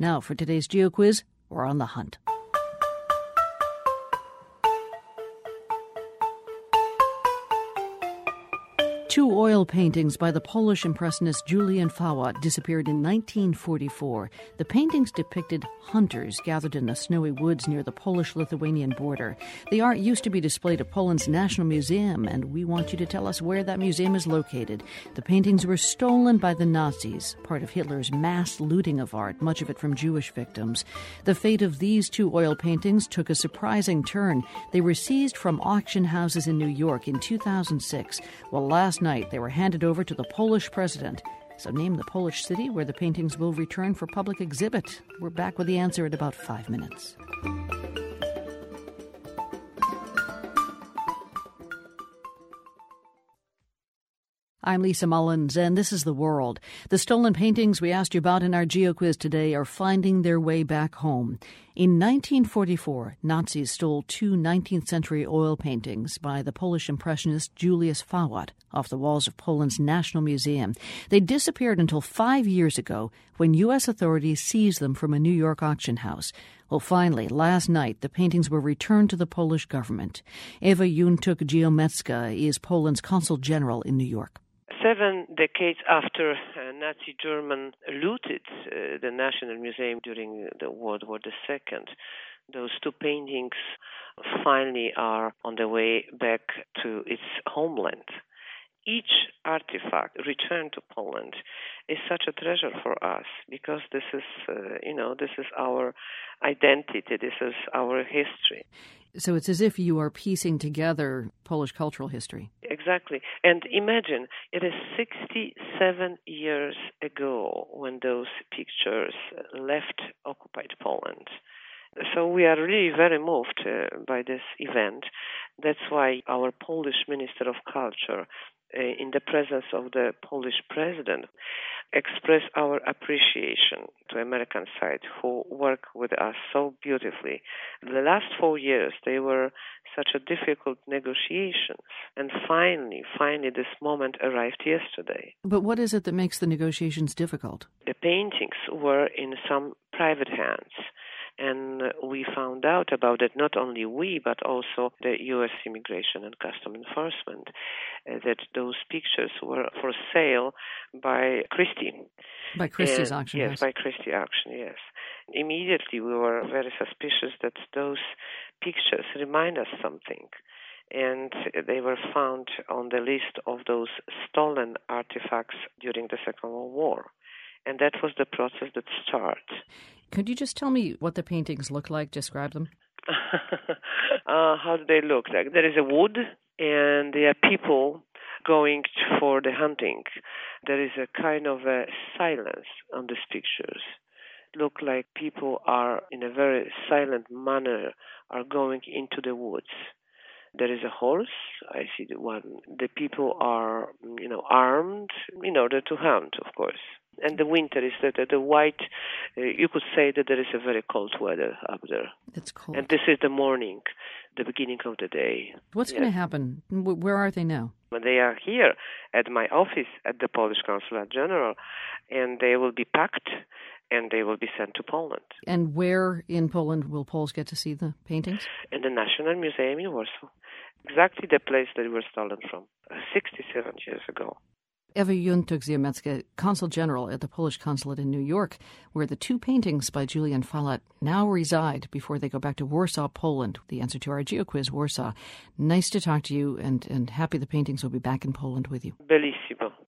Now, for today's GeoQuiz, we're on the hunt. Two oil paintings by the Polish impressionist Julian Fawat disappeared in 1944. The paintings depicted hunters gathered in the snowy woods near the Polish-Lithuanian border. The art used to be displayed at Poland's National Museum, and we want you to tell us where that museum is located. The paintings were stolen by the Nazis, part of Hitler's mass looting of art, much of it from Jewish victims. The fate of these two oil paintings took a surprising turn. They were seized from auction houses in New York in 2006, while last night they were handed over to the Polish president. So name the Polish city where the paintings will return for public exhibit. We're back with the answer in about 5 minutes. I'm Lisa Mullins, and this is The World. The stolen paintings we asked you about in our GeoQuiz today are finding their way back home. In 1944, Nazis stole two 19th century oil paintings by the Polish impressionist Julius Fawat off the walls of Poland's National Museum. They disappeared until 5 years ago when U.S. authorities seized them from a New York auction house. Well, finally, last night, the paintings were returned to the Polish government. Ewa Juntuk-Giomecka is Poland's consul general in New York. 7 decades after Nazi Germany looted the National Museum during the World War II, those two paintings finally are on the way back to its homeland. Each artifact returned to Poland is such a treasure for us because this is our identity, this is our history. So it's as if you are piecing together Polish cultural history. Exactly. And imagine, it is 67 years ago when those pictures left occupied Poland. So we are really very moved by this event. That's why our Polish Minister of Culture, in the presence of the Polish president, express our appreciation to American side who work with us so beautifully. The last 4 years, they were such a difficult negotiations. And finally, this moment arrived yesterday. But what is it that makes the negotiations difficult? The paintings were in some private hands. And we found out about it, not only we, but also the U.S. Immigration and Customs Enforcement, that those pictures were for sale by Christie. By Christie's auction house? Yes, by Christie auction, yes. Immediately we were very suspicious that those pictures remind us something. And they were found on the list of those stolen artifacts during the Second World War. And that was the process that started. Could you just tell me what the paintings look like? Describe them. How do they look like? There is a wood, and there are people going for the hunting. There is a kind of a silence on these pictures. Look like people are, in a very silent manner, are going into the woods. There is a horse. I see the one. The people are, armed in order to hunt, of course. And the winter is the white. You could say that there is a very cold weather up there. It's cold. And this is the morning, the beginning of the day. What's going to happen? Where are they now? They are here at my office at the Polish Consulate General, and they will be packed and they will be sent to Poland. And where in Poland will Poles get to see the paintings? In the National Museum in Warsaw. Exactly the place that they were stolen from 67 years ago. Ewa Juntuk-Giomecka, Consul General at the Polish Consulate in New York, where the two paintings by Julian Fawat now reside before they go back to Warsaw, Poland. The answer to our GeoQuiz, Warsaw. Nice to talk to you, and happy the paintings will be back in Poland with you. Bellissimo.